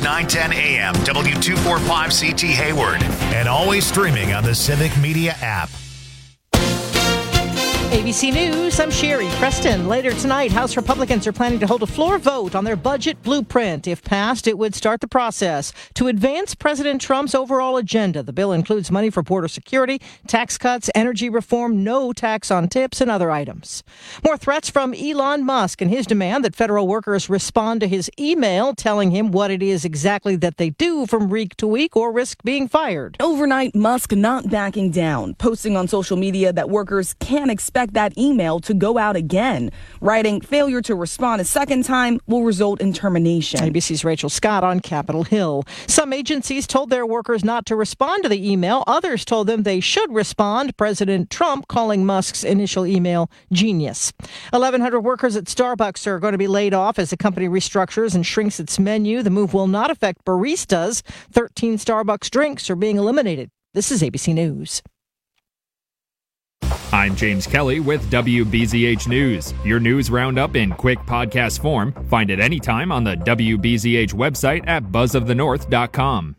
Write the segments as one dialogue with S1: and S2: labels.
S1: 910 AM, W245CT Hayward. And always streaming on the Civic Media app.
S2: ABC News, I'm Sherry Preston. Later tonight, House Republicans are planning to hold a floor vote on their budget blueprint. If passed, it would start the process to advance President Trump's overall agenda. The bill includes money for border security, tax cuts, energy reform, no tax on tips, and other items. More threats from Elon Musk and his demand that federal workers respond to his email telling him what it is exactly that they do from week to week or risk being fired.
S3: Overnight, Musk not backing down, posting on social media that workers can't expect that email to go out again, writing failure to respond a second time will result in termination.
S2: ABC's Rachel Scott on Capitol Hill. Some agencies told their workers not to respond to the email. Others told them they should respond. President Trump calling Musk's initial email genius. 1,100 workers at Starbucks are going to be laid off as the company restructures and shrinks its menu. The move will not affect baristas. 13 Starbucks drinks are being eliminated. This is ABC News.
S4: I'm James Kelly with WBZH News. Your news roundup in quick podcast form. Find it anytime on the WBZH website at buzzofthenorth.com.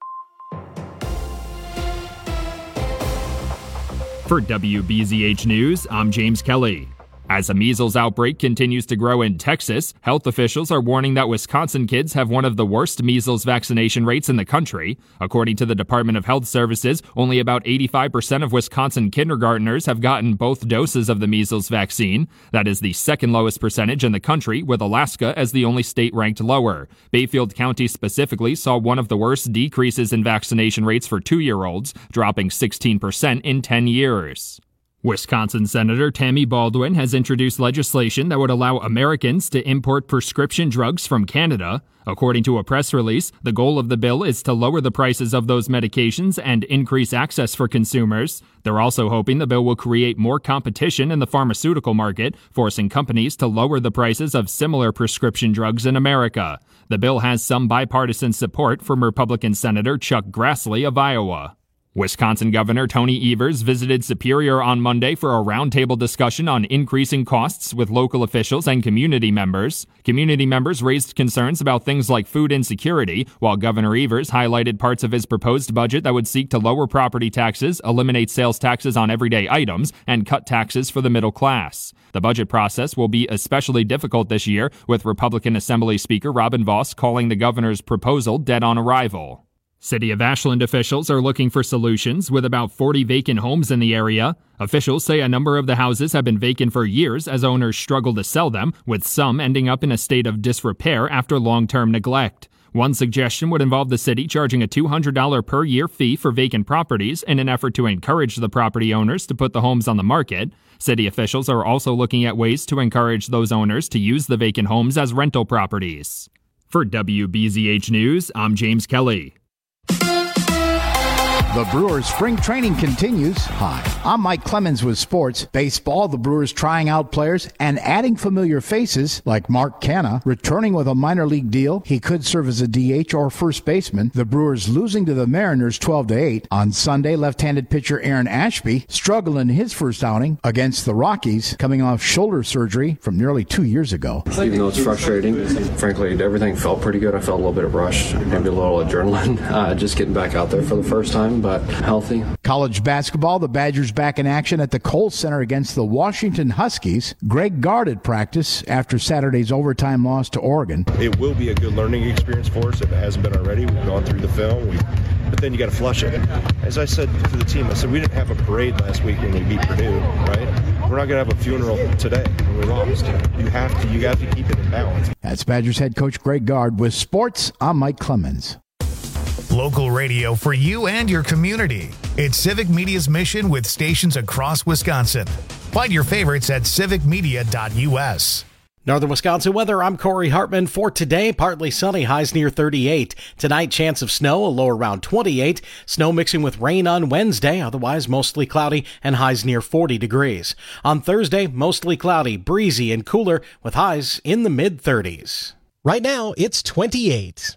S4: For WBZH News, I'm James Kelly. As a measles outbreak continues to grow in Texas, health officials are warning that Wisconsin kids have one of the worst measles vaccination rates in the country. According to the Department of Health Services, only about 85% of Wisconsin kindergartners have gotten both doses of the measles vaccine. That is the second lowest percentage in the country, with Alaska as the only state ranked lower. Bayfield County specifically saw one of the worst decreases in vaccination rates for 2-year-olds, dropping 16% in 10 years. Wisconsin Senator Tammy Baldwin has introduced legislation that would allow Americans to import prescription drugs from Canada. According to a press release, the goal of the bill is to lower the prices of those medications and increase access for consumers. They're also hoping the bill will create more competition in the pharmaceutical market, forcing companies to lower the prices of similar prescription drugs in America. The bill has some bipartisan support from Republican Senator Chuck Grassley of Iowa. Wisconsin Governor Tony Evers visited Superior on Monday for a roundtable discussion on increasing costs with local officials and community members. Community members raised concerns about things like food insecurity, while Governor Evers highlighted parts of his proposed budget that would seek to lower property taxes, eliminate sales taxes on everyday items, and cut taxes for the middle class. The budget process will be especially difficult this year, with Republican Assembly Speaker Robin Vos calling the governor's proposal dead on arrival. City of Ashland officials are looking for solutions with about 40 vacant homes in the area. Officials say a number of the houses have been vacant for years as owners struggle to sell them, with some ending up in a state of disrepair after long-term neglect. One suggestion would involve the city charging a $200 per year fee for vacant properties in an effort to encourage the property owners to put the homes on the market. City officials are also looking at ways to encourage those owners to use the vacant homes as rental properties. For WBZH News, I'm James Kelly.
S5: The Brewers spring training continues. Hi, I'm Mike Clemens with sports. Baseball, the Brewers trying out players and adding familiar faces like Mark Canha, returning with a minor league deal. He could serve as a DH or first baseman. The Brewers losing to the Mariners 12-8. On Sunday, left-handed pitcher Aaron Ashby struggled in his first outing against the Rockies, coming off shoulder surgery from nearly 2 years ago.
S6: Even though it's frustrating, frankly, everything felt pretty good. I felt a little bit of rush, maybe a little adrenaline, just getting back out there for the first time, but healthy.
S5: College basketball, the Badgers back in action at the Kohl Center against the Washington Huskies. Greg Gard at practice after Saturday's overtime loss to Oregon.
S7: It will be a good learning experience for us if it hasn't been already. We've gone through the film, but then you got to flush it. As I said to the team, I said we didn't have a parade last week when we beat Purdue, right? We're not going to have a funeral today when we lost. You have to keep it in balance.
S5: That's Badgers head coach Greg Gard. With sports, I'm Mike Clemens.
S1: Local radio for you and your community. It's Civic Media's mission with stations across Wisconsin. Find your favorites at civicmedia.us.
S8: Northern Wisconsin weather, I'm Corey Hartman. For today, partly sunny, highs near 38. Tonight, chance of snow, a low around 28. Snow mixing with rain on Wednesday, otherwise mostly cloudy and highs near 40 degrees. On Thursday, mostly cloudy, breezy and cooler with highs in the mid-30s.
S9: Right now, it's 28.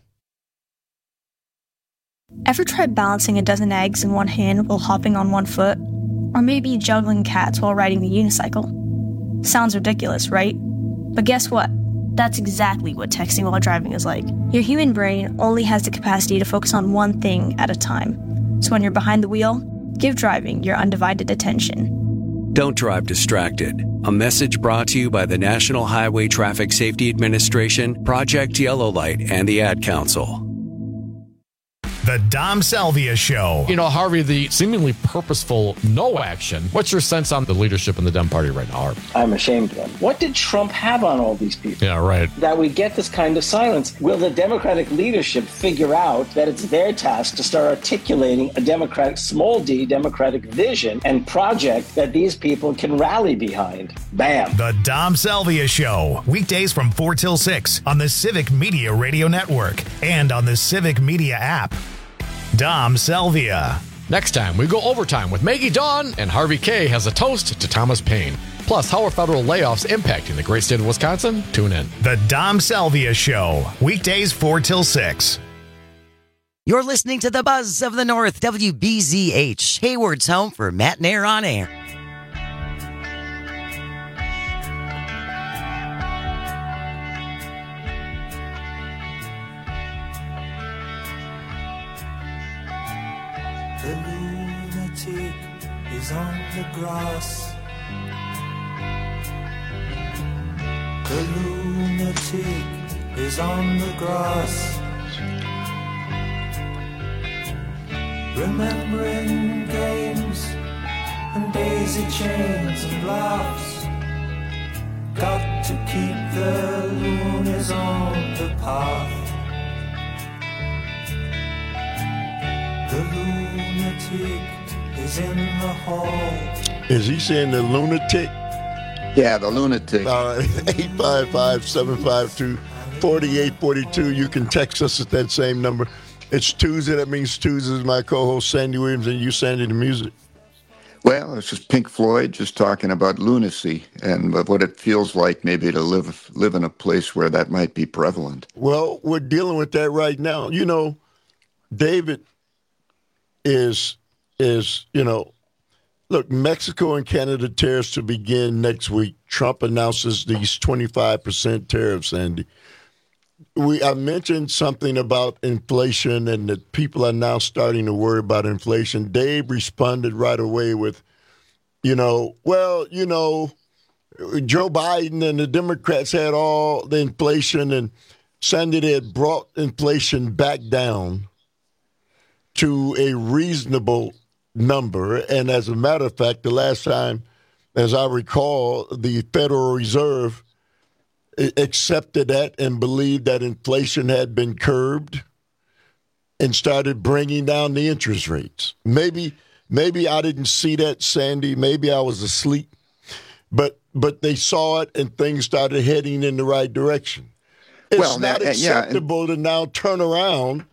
S10: Ever tried balancing a dozen eggs in one hand while hopping on one foot? Or maybe juggling cats while riding the unicycle? Sounds ridiculous, right? But guess what? That's exactly what texting while driving is like. Your human brain only has the capacity to focus on one thing at a time. So when you're behind the wheel, give driving your undivided attention.
S11: Don't drive distracted. A message brought to you by the National Highway Traffic Safety Administration, Project Yellow Light, and the Ad Council.
S1: The Dom Salvia Show.
S12: You know, Harvey, the seemingly purposeful no action. What's your sense on the leadership in the Dem Party right now, Harvey?
S13: I'm ashamed of them. What did Trump have on all these people?
S12: Yeah, right.
S13: That we get this kind of silence. Will the Democratic leadership figure out that it's their task to start articulating a Democratic, small d, Democratic vision and project that these people can rally behind? Bam.
S1: The Dom Salvia Show. Weekdays from 4 till 6 on the Civic Media Radio Network and on the Civic Media app. Dom Salvia.
S12: Next time, we go overtime with Maggie Dawn, and Harvey K has a toast to Thomas Paine. Plus, how are federal layoffs impacting the great state of Wisconsin? Tune in.
S1: The Dom Salvia Show. Weekdays 4 till 6.
S14: You're listening to the Buzz of the North, WBZH, Hayward's home for Matt Nair on Air.
S15: The lunatic is on the grass. The lunatic is on the grass. Remembering games and daisy chains and laughs. Got to keep the loonies on the path. The lunatic is in the hall.
S16: Is he saying the lunatic?
S17: Yeah, the lunatic.
S16: 855-752-4842. You can text us at that same number. It's Tuesday. That means Tuesday is my co-host Sandy Williams and you, Sandy, the music.
S17: Well, it's just Pink Floyd just talking about lunacy and what it feels like maybe to live in a place where that might be prevalent.
S16: Well, we're dealing with that right now. You know, David is look, Mexico and Canada tariffs to begin next week. Trump announces these 25% tariffs, Andy. I mentioned something about inflation and that people are now starting to worry about inflation. Dave responded right away with, Joe Biden and the Democrats had all the inflation, and Sandy, they had brought inflation back down to a reasonable number. And as a matter of fact, the last time, as I recall, the Federal Reserve accepted that and believed that inflation had been curbed and started bringing down the interest rates. Maybe I didn't see that, Sandy. Maybe I was asleep. But they saw it and things started heading in the right direction. It's not acceptable to now turn around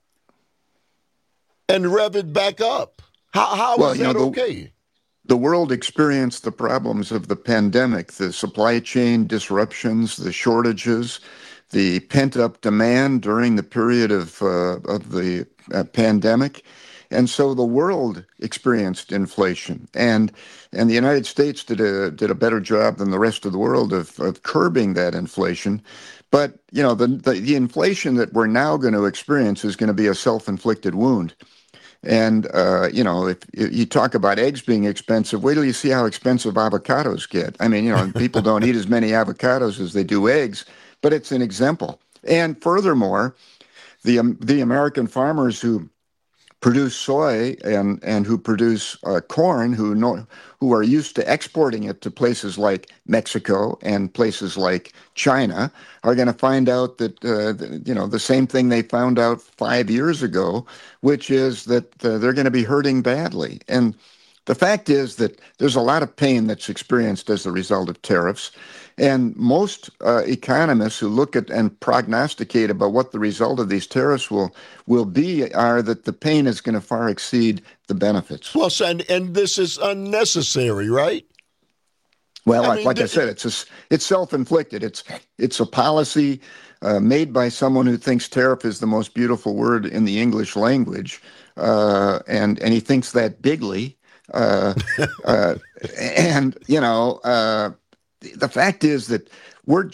S16: and rev it back up. How is that okay?
S17: The world experienced the problems of the pandemic, the supply chain disruptions, the shortages, the pent-up demand during the period of the pandemic. And so the world experienced inflation. And the United States did a better job than the rest of the world of curbing that inflation. But, the inflation that we're now going to experience is going to be a self-inflicted wound. And, if you talk about eggs being expensive, wait till you see how expensive avocados get. I mean, people don't eat as many avocados as they do eggs, but it's an example. And furthermore, the American farmers who produce soy and who produce corn, who are used to exporting it to places like Mexico and places like China, are going to find out that the same thing they found out 5 years ago, which is that they're going to be hurting badly. And the fact is that there's a lot of pain that's experienced as a result of tariffs. And most economists who look at and prognosticate about what the result of these tariffs will be are that the pain is going to far exceed the benefits.
S16: Well, and this is unnecessary, right?
S17: Well, I said, it's self-inflicted. It's a policy made by someone who thinks tariff is the most beautiful word in the English language, and he thinks that bigly. The fact is that we're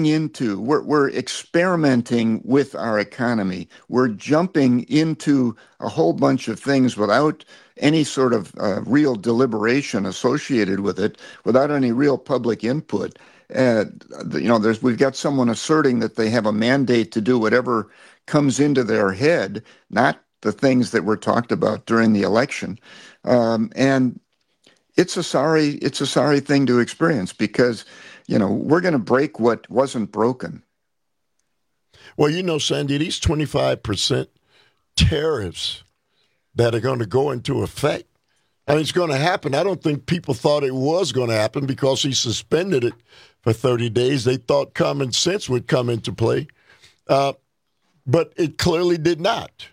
S17: experimenting with our economy. We're jumping into a whole bunch of things without any sort of real deliberation associated with it, without any real public input. We've got someone asserting that they have a mandate to do whatever comes into their head, not the things that were talked about during the election. And it's a sorry thing to experience, because we're going to break what wasn't broken.
S16: Well, Sandy, these 25% tariffs that are going to go into effect, I mean, it's going to happen. I don't think people thought it was going to happen because he suspended it for 30 days. They thought common sense would come into play, but it clearly did not.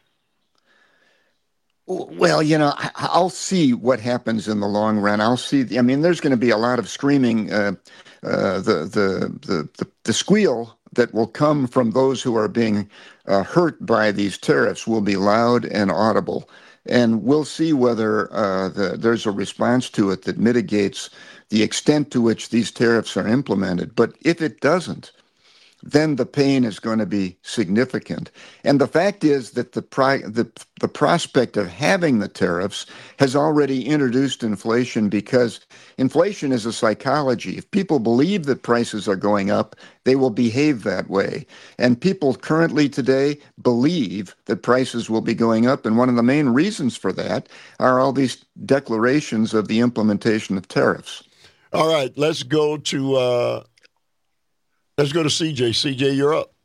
S17: Well, I'll see what happens in the long run. I'll see. I mean, there's going to be a lot of screaming. The squeal that will come from those who are being hurt by these tariffs will be loud and audible, and we'll see whether there's a response to it that mitigates the extent to which these tariffs are implemented. But if it doesn't, then the pain is going to be significant. And the fact is that the prospect of having the tariffs has already introduced inflation, because inflation is a psychology. If people believe that prices are going up, they will behave that way. And people currently today believe that prices will be going up. And one of the main reasons for that are all these declarations of the implementation of tariffs.
S16: All right, let's go to CJ. CJ, you're up.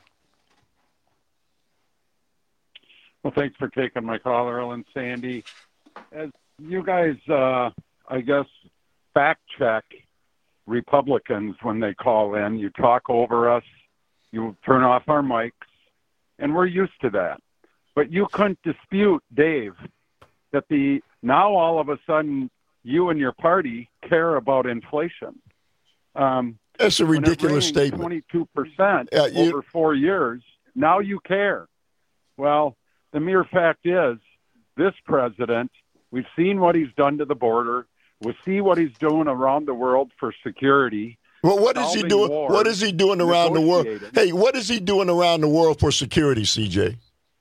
S18: Well, thanks for taking my call, Earl and Sandy. As you guys, I guess, fact check Republicans when they call in, you talk over us, you turn off our mics, and we're used to that. But you couldn't dispute, Dave, that now all of a sudden you and your party care about inflation.
S16: That's a ridiculous statement.
S18: 22% over 4 years. Now you care. Well, the mere fact is, this president, we've seen what he's done to the border. We see what he's doing around the world for security.
S16: Well, what is he doing? What is he doing around the world? Hey, what is he doing around the world for security, CJ?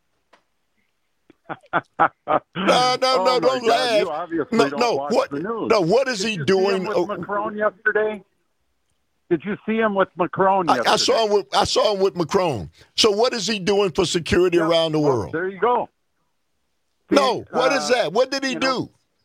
S16: No, don't laugh.
S18: You obviously don't watch the news.
S16: No, what is he doing?
S18: With Macron yesterday? Did you see him with Macron yesterday?
S16: I saw him with Macron. So what is he doing for security around the world?
S18: There you go.
S16: What is that? What did he do?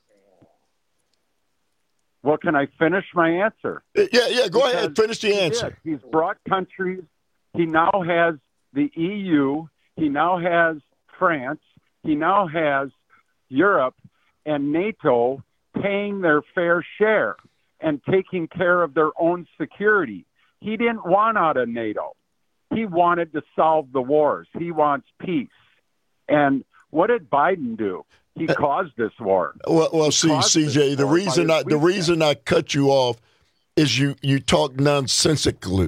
S18: Well, can I finish my answer?
S16: Yeah, go ahead. Finish the answer.
S18: He's brought countries. He now has the EU. He now has France. He now has Europe and NATO paying their fair share and taking care of their own security. He didn't want out of NATO. He wanted to solve the wars. He wants peace. And what did Biden do? He caused this war.
S16: Well, see, CJ, the reason I cut you off is you talk nonsensically.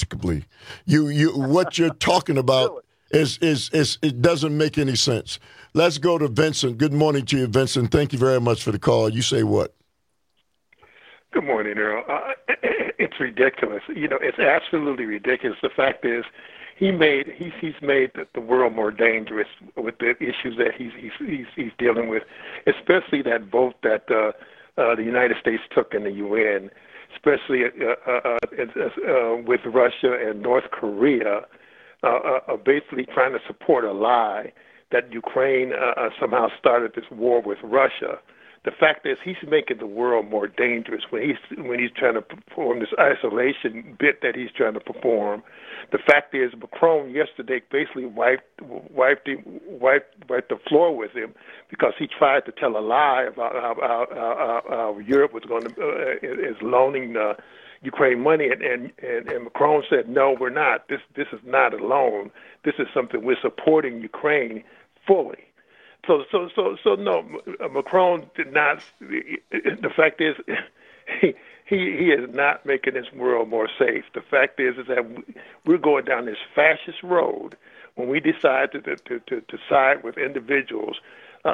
S16: What you're talking about is it doesn't make any sense. Let's go to Vincent. Good morning to you, Vincent. Thank you very much for the call. You say what?
S19: Good morning, Earl. It's ridiculous. It's absolutely ridiculous. The fact is, he's made the world more dangerous with the issues that he's dealing with, especially that vote that the United States took in the UN, especially with Russia and North Korea, basically trying to support a lie that Ukraine somehow started this war with Russia. The fact is, he's making the world more dangerous when he's trying to perform this isolation bit that he's trying to perform. The fact is, Macron yesterday basically wiped the floor with him because he tried to tell a lie about how Europe was going to is loaning Ukraine money, and Macron said, "No, we're not. This is not a loan. This is something we're supporting Ukraine fully." So no, Macron did not. The fact is, he is not making this world more safe. The fact is that we're going down this fascist road when we decide to side with individuals who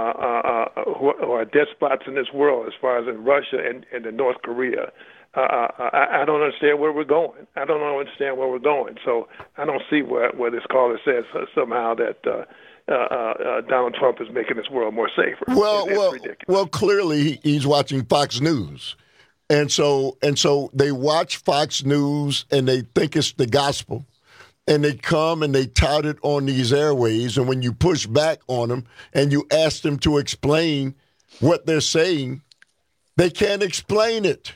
S19: are despots in this world, as far as in Russia and in North Korea, I don't understand where we're going. So I don't see where this caller says somehow that Donald Trump is making this world more safer.
S16: Well, clearly he's watching Fox News. And so they watch Fox News and they think it's the gospel. And they come and they tout it on these airways. And when you push back on them and you ask them to explain what they're saying, they can't explain it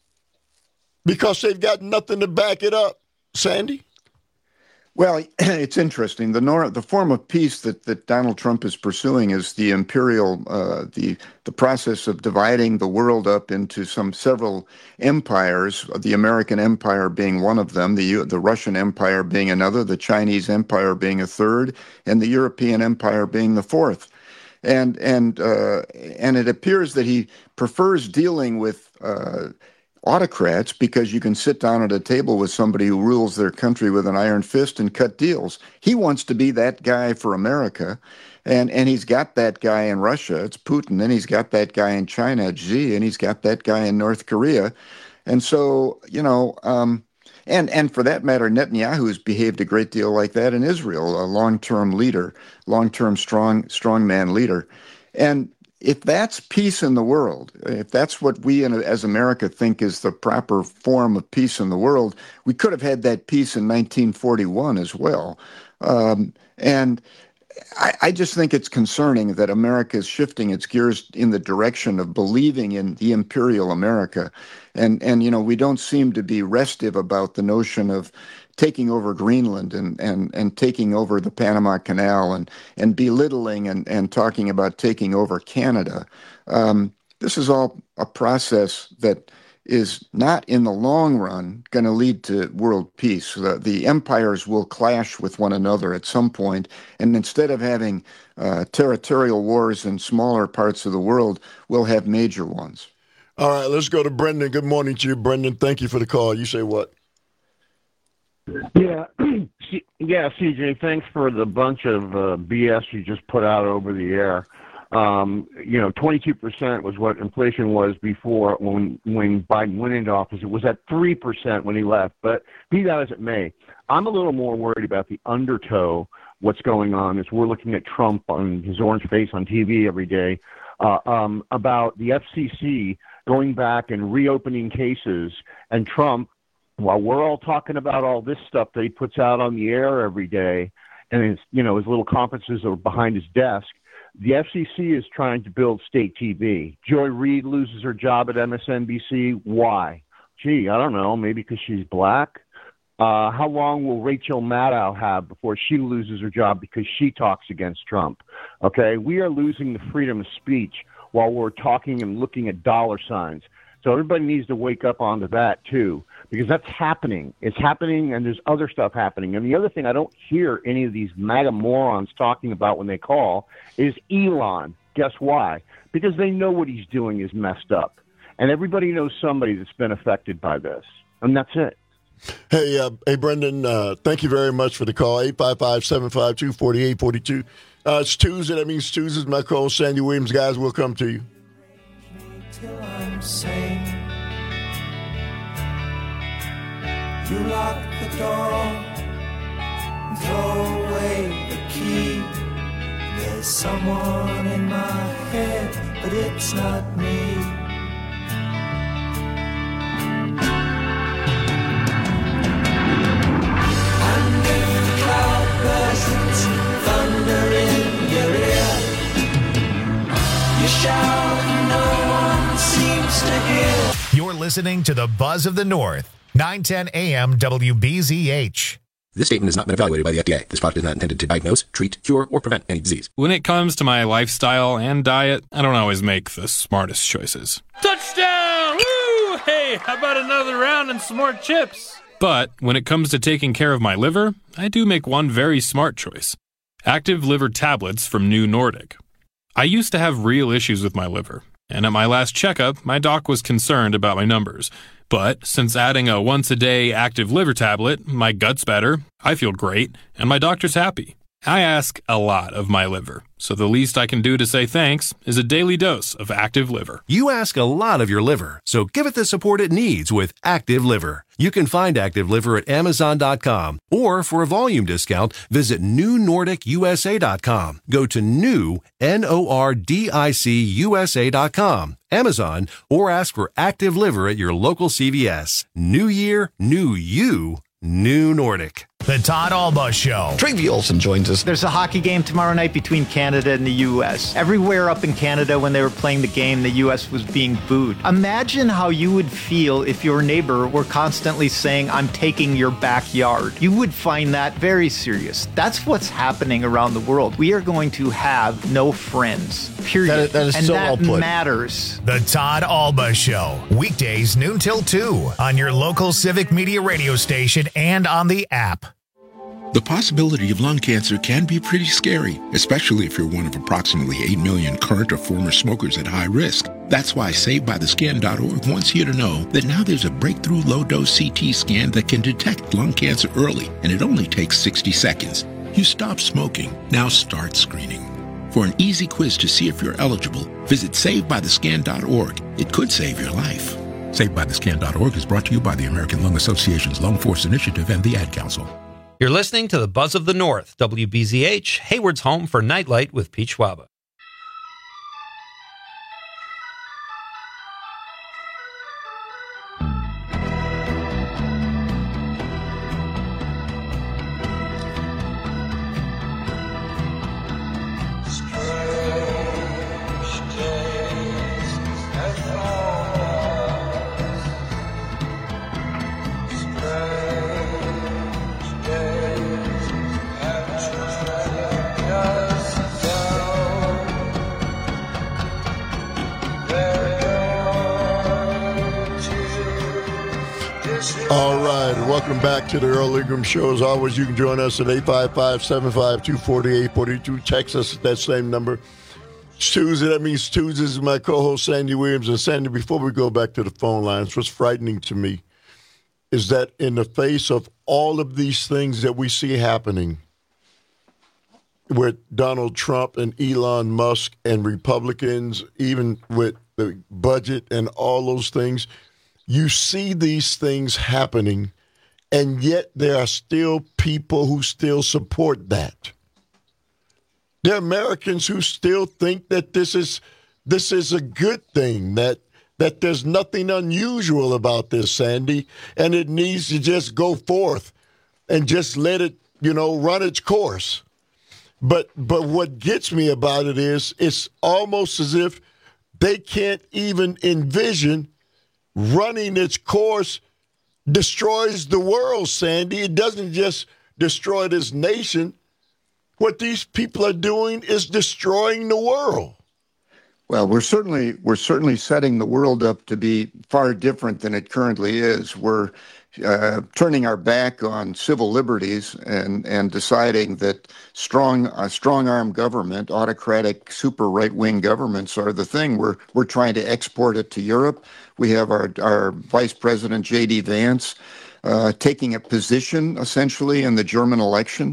S16: because they've got nothing to back it up. Sandy?
S17: Well, it's interesting. The form of peace that Donald Trump is pursuing is the imperial, the process of dividing the world up into several empires. The American Empire being one of them, the Russian Empire being another, the Chinese Empire being a third, and the European Empire being the fourth. And it appears that he prefers dealing with autocrats because you can sit down at a table with somebody who rules their country with an iron fist and cut deals. He wants to be that guy for America, and he's got that guy in Russia, it's Putin, and he's got that guy in China, Xi, and he's got that guy in North Korea. And so, and for that matter, Netanyahu has behaved a great deal like that in Israel, a long-term leader, long-term strongman leader. And if that's peace in the world, if that's what we as America think is the proper form of peace in the world, we could have had that peace in 1941 as well. And I just think it's concerning that America is shifting its gears in the direction of believing in the imperial America. And we don't seem to be restive about the notion of taking over Greenland and taking over the Panama Canal and belittling and talking about taking over Canada. This is all a process that is not in the long run going to lead to world peace. The empires will clash with one another at some point, and instead of having territorial wars in smaller parts of the world, we'll have major ones.
S16: All right, let's go to Brendan. Good morning to you, Brendan. Thank you for the call. You say what?
S20: Yeah, CJ, thanks for the bunch of BS you just put out over the air. 22% was what inflation was before when Biden went into office. It was at 3% when he left. But be that as it may, I'm a little more worried about the undertow, what's going on, as we're looking at Trump on his orange face on TV every day, about the FCC going back and reopening cases, and Trump, while we're all talking about all this stuff that he puts out on the air every day, and his little conferences are behind his desk, the FCC is trying to build state TV. Joy Reid loses her job at MSNBC. Why? Gee, I don't know. Maybe because she's black. How long will Rachel Maddow have before she loses her job because she talks against Trump? Okay, we are losing the freedom of speech while we're talking and looking at dollar signs. So everybody needs to wake up onto that, too, because that's happening. It's happening, and there's other stuff happening. And the other thing I don't hear any of these MAGA morons talking about when they call is Elon. Guess why? Because they know what he's doing is messed up. And everybody knows somebody that's been affected by this. And that's it.
S16: Hey, Brendan, thank you very much for the call. 855-752-4842. It's Tuesday. That means Tuesday's my call. Sandy Williams, guys, we'll come to you.
S15: Till I'm sane. You lock the door, throw away the key. There's someone in my head, but it's not me. Under the cloud bursts, thunder in your ear. You shout, no one seems to hear.
S1: You're listening to the Buzz of the North, 910 AM WBZH.
S21: This statement has not been evaluated by the FDA. This product is not intended to diagnose, treat, cure, or prevent any disease.
S22: When it comes to my lifestyle and diet, I don't always make the smartest choices.
S23: Touchdown! Woo! Hey, how about another round and some more chips?
S22: But when it comes to taking care of my liver, I do make one very smart choice. Active Liver Tablets from New Nordic. I used to have real issues with my liver. And at my last checkup, my doc was concerned about my numbers. But since adding a once-a-day active liver tablet, my gut's better, I feel great, and my doctor's happy. I ask a lot of my liver, so the least I can do to say thanks is a daily dose of Active Liver.
S2: You ask a lot of your liver, so give it the support it needs with Active Liver. You can find Active Liver at Amazon.com, or for a volume discount, visit NewNordicUSA.com. Go to NewNordicUSA.com, Amazon, or ask for Active Liver at your local CVS. New year, new you, New Nordic.
S1: The Todd Alba Show.
S3: Travie Olson joins us.
S4: There's a hockey game tomorrow night between Canada and the U.S. Everywhere up in Canada when they were playing the game, the U.S. was being booed. Imagine how you would feel if your neighbor were constantly saying, I'm taking your backyard. You would find that very serious. That's what's happening around the world. We are going to have no friends, period.
S3: That is
S4: and
S3: so
S4: that
S3: well put.
S4: Matters.
S1: The Todd Alba Show. Weekdays noon till 2 on your local Civic Media radio station and on the app.
S24: The possibility of lung cancer can be pretty scary, especially if you're one of approximately 8 million current or former smokers at high risk. That's why SaveByTheScan.org wants you to know that now there's a breakthrough low-dose CT scan that can detect lung cancer early, and it only takes 60 seconds. You stop smoking, now start screening. For an easy quiz to see if you're eligible, visit SaveByTheScan.org. It could save your life. SaveByTheScan.org is brought to you by the American Lung Association's Lung Force Initiative and the Ad Council.
S25: You're listening to the Buzz of the North, WBZH, Hayward's home for Nightlight with Pete Schwaba.
S16: All right, welcome back to the Earl Ingram Show. As always, you can join us at 855-752-4842. Text us at that same number. It's Tuesday. That means Tuesdays is my co-host, Sandy Williams. And Sandy, before we go back to the phone lines, what's frightening to me is that in the face of all of these things that we see happening with Donald Trump and Elon Musk and Republicans, even with the budget and all those things, you see these things happening, and yet there are still people who still support that. There are Americans who still think that this is a good thing, that there's nothing unusual about this, Sandy, and it needs to just go forth and just let it, run its course. But what gets me about it is it's almost as if they can't even envision running its course destroys the world, Sandy. It doesn't just destroy this nation. What these people are doing is destroying the world.
S17: Well, we're certainly setting the world up to be far different than it currently is. We're turning our back on civil liberties and deciding that strong-arm government, autocratic, super right-wing governments are the thing. We're trying to export it to Europe. We have our Vice President J.D. Vance taking a position essentially in the German election.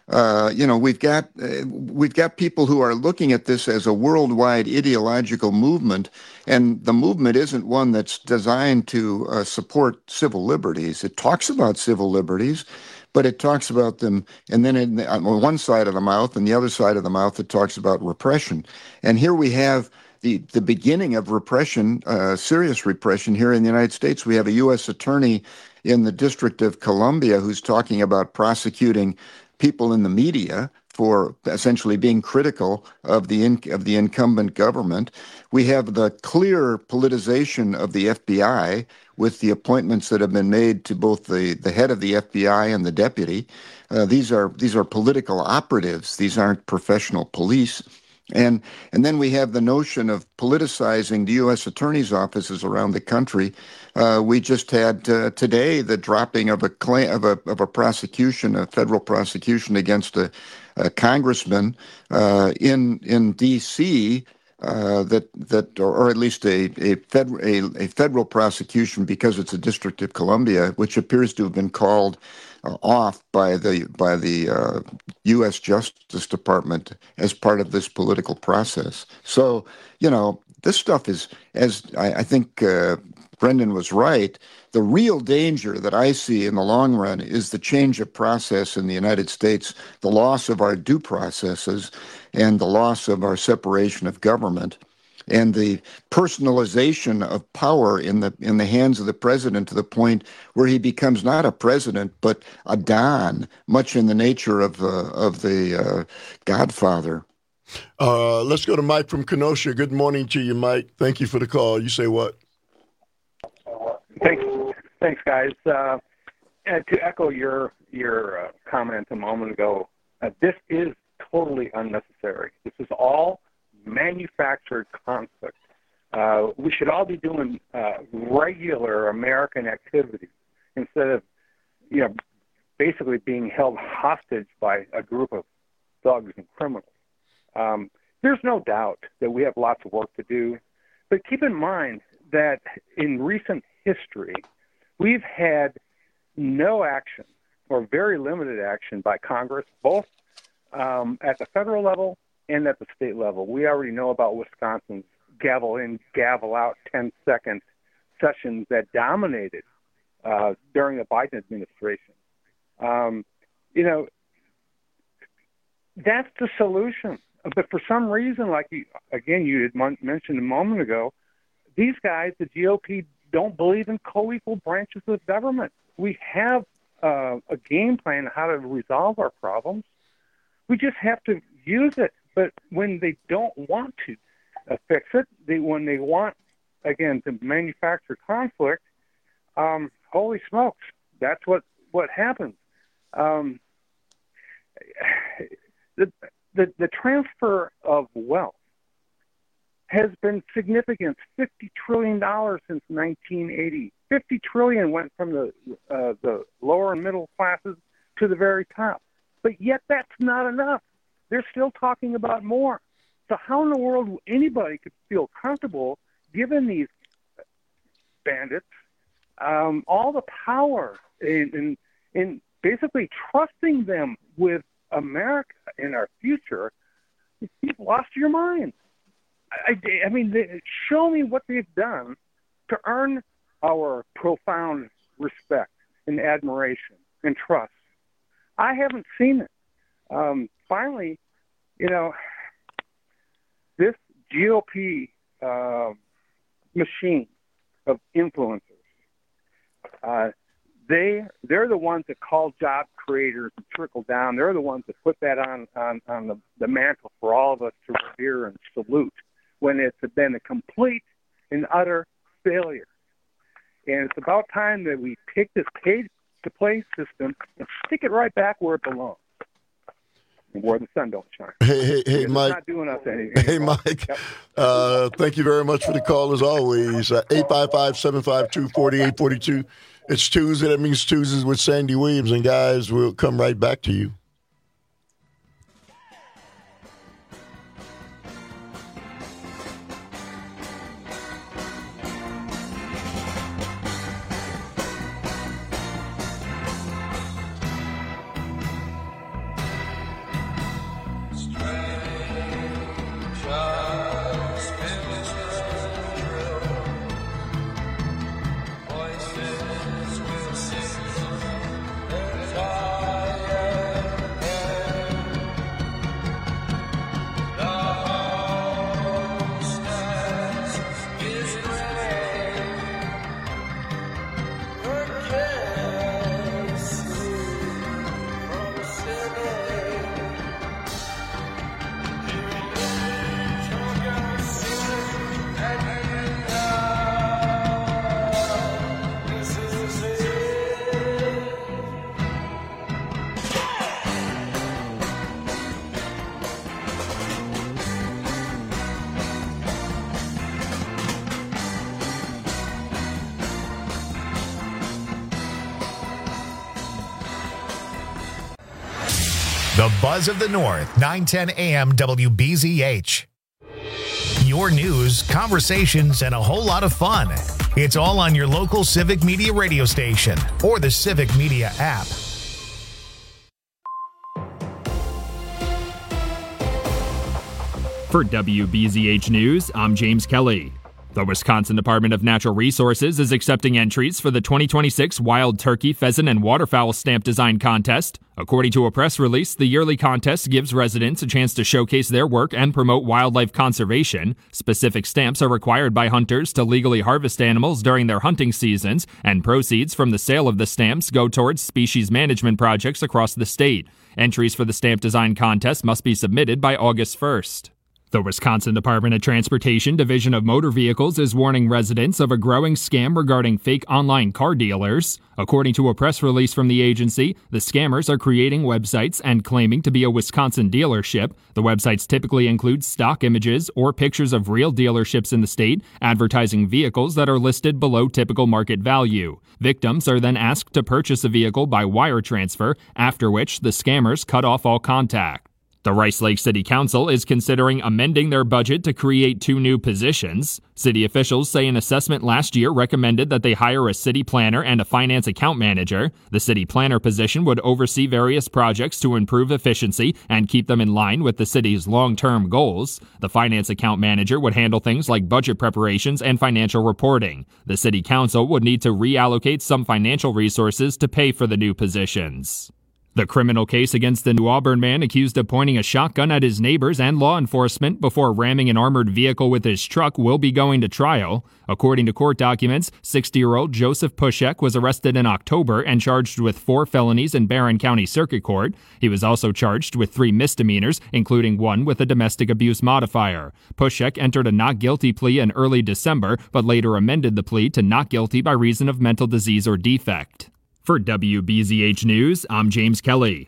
S17: We've got people who are looking at this as a worldwide ideological movement, and the movement isn't one that's designed to support civil liberties. It talks about civil liberties, but it talks about them, and then on one side of the mouth and the other side of the mouth, it talks about repression. And here we have the beginning of repression, serious repression here in the United States. We have a U.S. attorney in the District of Columbia who's talking about prosecuting people in the media for essentially being critical of the incumbent government. We have the clear politicization of the FBI with the appointments that have been made to both the head of the FBI and the deputy. These are political operatives. These aren't professional police. And then we have the notion of politicizing the U.S. attorney's offices around the country. We just had today the dropping of a prosecution, a federal prosecution against a congressman in D.C. or at least a federal prosecution because it's a District of Columbia, which appears to have been called off by the U.S. Justice Department as part of this political process. So, this stuff is, as I think Brendan was right, the real danger that I see in the long run is the change of process in the United States, the loss of our due processes, and the loss of our separation of government, and the personalization of power in the hands of the president to the point where he becomes not a president but a don, much in the nature of the Godfather.
S16: Let's go to Mike from Kenosha. Good morning to you, Mike. Thank you for the call. You say what?
S3: Thanks, guys. To echo your comment a moment ago, this is totally unnecessary. This is all manufactured conflict. We should all be doing regular American activities instead of, basically being held hostage by a group of thugs and criminals. There's no doubt that we have lots of work to do, but keep in mind that in recent history, we've had no action or very limited action by Congress, both at the federal level and at the state level. We already know about Wisconsin's gavel in, gavel out 10-second sessions that dominated during the Biden administration. That's the solution. But for some reason, like you had mentioned a moment ago, these guys, the GOP, don't believe in co-equal branches of government. We have a game plan how to resolve our problems. We just have to use it. But when they don't want to fix it, when they want, again, to manufacture conflict, holy smokes, that's what happens. The transfer of wealth has been significant. $50 trillion since 1980. $50 trillion went from the lower and middle classes to the very top. But yet that's not enough. They're still talking about more. So how in the world anybody could feel comfortable giving these bandits all the power in basically trusting them with America in our future? You've lost your mind. I mean, show me what they've done to earn our profound respect and admiration and trust. I haven't seen it. Finally, this GOP machine of influencers, they're the ones that call job creators and trickle down. They're the ones that put that on the mantle for all of us to revere and salute when it's been a complete and utter failure. And it's about time that we take this pay-to-play system and stick it right back where it belongs, where the sun don't shine.
S16: Hey, Mike.
S3: It's not doing us anything.
S16: Hey, Mike. Yep. Thank you very much for the call, as always. 855-752-4842. It's Tuesday. That means Tuesdays with Sandy Williams. And, guys, we'll come right back to you.
S1: The Buzz of the North, 910 AM WBZH. your news, conversations, and a whole lot of fun. It's all on your local Civic Media radio station or the Civic Media app.
S5: For WBZH News, I'm James Kelly. The Wisconsin Department of Natural Resources is accepting entries for the 2026 Wild Turkey, Pheasant, and Waterfowl Stamp Design Contest. According to a press release, the yearly contest gives residents a chance to showcase their work and promote wildlife conservation. Specific stamps are required by hunters to legally harvest animals during their hunting seasons, and proceeds from the sale of the stamps go towards species management projects across the state. Entries for the Stamp Design Contest must be submitted by August 1st. The Wisconsin Department of Transportation Division of Motor Vehicles is warning residents of a growing scam regarding fake online car dealers. According to a press release from the agency, the scammers are creating websites and claiming to be a Wisconsin dealership. The websites typically include stock images or pictures of real dealerships in the state, advertising vehicles that are listed below typical market value. Victims are then asked to purchase a vehicle by wire transfer, after which the scammers cut off all contact. The Rice Lake City Council is considering amending their budget to create 2 new positions. City officials say an assessment last year recommended that they hire a city planner and a finance account manager. The city planner position would oversee various projects to improve efficiency and keep them in line with the city's long-term goals. The finance account manager would handle things like budget preparations and financial reporting. The city council would need to reallocate some financial resources to pay for the new positions. The criminal case against the New Auburn man accused of pointing a shotgun at his neighbors and law enforcement before ramming an armored vehicle with his truck will be going to trial. According to court documents, 60-year-old Joseph Pushek was arrested in October and charged with 4 felonies in Barron County Circuit Court. He was also charged with 3 misdemeanors, including one with a domestic abuse modifier. Pushek entered a not guilty plea in early December, but later amended the plea to not guilty by reason of mental disease or defect. For WBZH News, I'm James Kelly.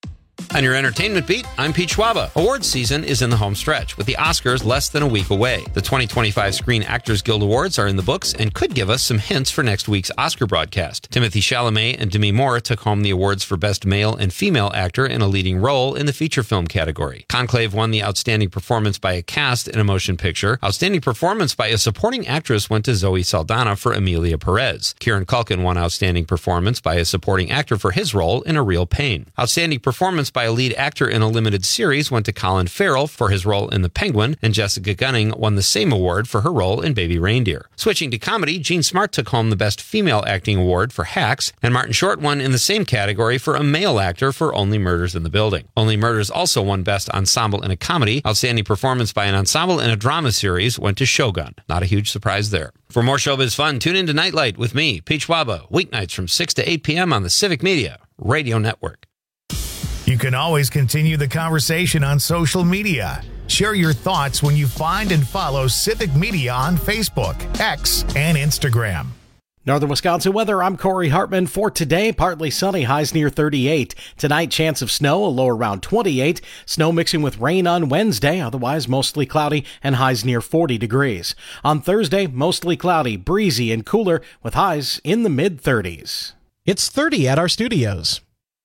S25: On your entertainment beat, I'm Pete Schwaba. Awards season is in the home stretch, with the Oscars less than a week away. The 2025 Screen Actors Guild Awards are in the books and could give us some hints for next week's Oscar broadcast. Timothée Chalamet and Demi Moore took home the awards for Best Male and Female Actor in a Leading Role in the feature film category. Conclave won the Outstanding Performance by a Cast in a Motion Picture. Outstanding Performance by a Supporting Actress went to Zoe Saldana for Emilia Perez. Kieran Culkin won Outstanding Performance by a Supporting Actor for his role in A Real Pain. Outstanding Performance by a Lead Actor in a Limited Series went to Colin Farrell for his role in The Penguin, and Jessica Gunning won the same award for her role in Baby Reindeer. Switching to comedy, Jean Smart took home the Best Female Acting Award for Hacks, and Martin Short won in the same category for a male actor for Only Murders in the Building. Only Murders also won Best Ensemble in a Comedy. Outstanding Performance by an Ensemble in a Drama Series went to Shogun. Not a huge surprise there. For more showbiz fun, tune in to Nightlight with me, Pete Schwaba, weeknights from 6 to 8 p.m. on the Civic Media Radio Network.
S1: You can always continue the conversation on social media. Share your thoughts when you find and follow Civic Media on Facebook, X, and Instagram.
S6: Northern Wisconsin weather, I'm Corey Hartman. For today, partly sunny, highs near 38. Tonight, chance of snow, a low around 28. Snow mixing with rain on Wednesday, otherwise mostly cloudy and highs near 40 degrees. On Thursday, mostly cloudy, breezy, and cooler with highs in the mid-30s.
S7: It's 30 at our studios.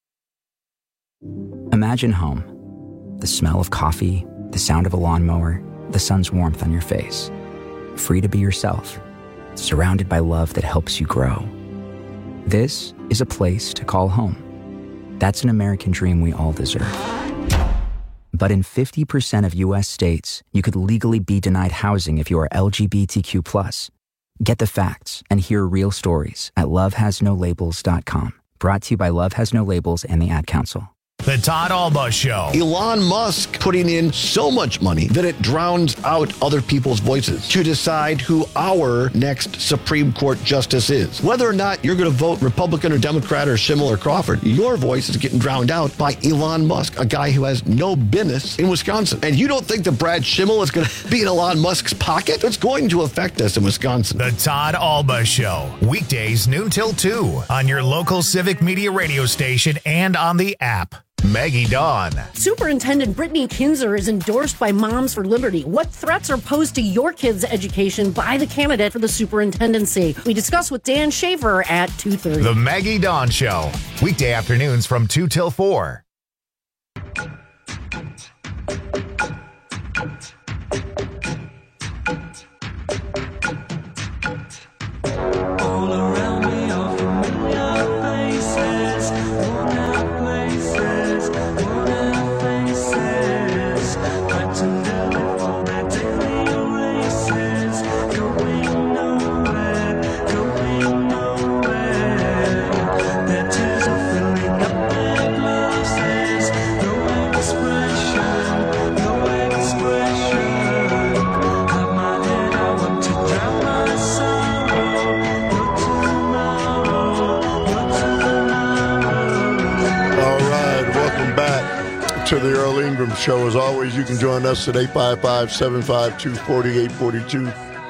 S8: Imagine home. The smell of coffee, the sound of a lawnmower, the sun's warmth on your face. Free to be yourself, surrounded by love that helps you grow. This is a place to call home. That's an American dream we all deserve. But in 50% of U.S. states, you could legally be denied housing if you are LGBTQ+. Get the facts and hear real stories at lovehasnolabels.com. Brought to you by Love Has No Labels and the Ad Council.
S1: The Todd Alba Show.
S9: Elon Musk putting in so much money that it drowns out other people's voices to decide who our next Supreme Court justice is. Whether or not you're going to vote Republican or Democrat or Schimmel or Crawford, your voice is getting drowned out by Elon Musk, a guy who has no business in Wisconsin. And you don't think that Brad Schimmel is going to be in Elon Musk's pocket? It's going to affect us in Wisconsin.
S1: The Todd Alba Show. Weekdays noon till 2 on your local Civic Media radio station and on the app. Maggie Dawn.
S26: Superintendent Brittany Kinzer is endorsed by Moms for Liberty. What threats are posed to your kids' education by the candidate for the superintendency? We discuss with Dan Schaefer at 2:30.
S1: The Maggie Dawn Show. Weekday afternoons from 2 till 4.
S16: show. As always, you can join us at 855-752-4842.